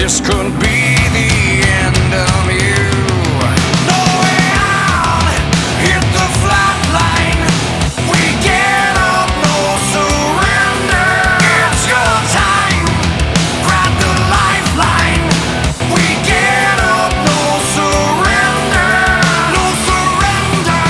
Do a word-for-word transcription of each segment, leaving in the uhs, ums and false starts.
This could be the end of you. No way out, hit the flat line. We get up, no surrender. It's your time, grab the lifeline. We get up, no surrender, no surrender.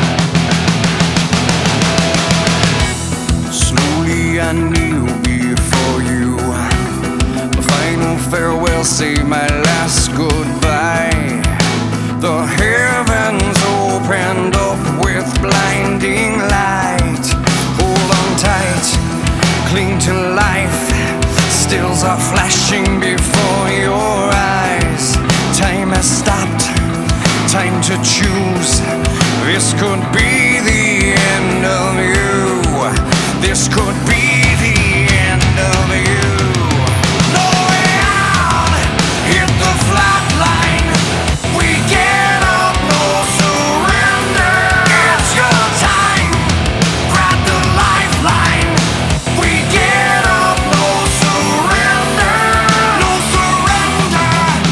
Slowly I kneel before you. A final farewell, say my last goodbye. The heavens opened up with blinding light. Hold on tight, cling to life. Stills are flashing before your eyes. Time has stopped, time to choose. This could be the end of you. This could be the end of you. No way out, hit the flat line. We get up, no surrender. It's your time, grab the lifeline. We get up, no surrender, no surrender.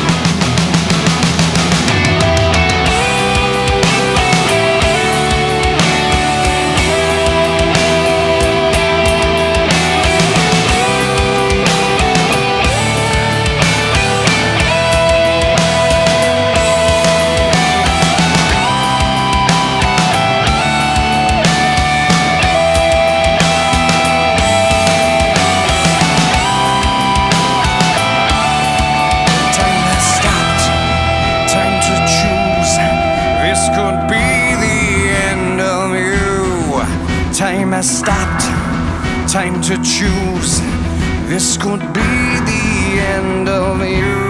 This could be the end of you. Time has stopped, time to choose. This could be the end of you.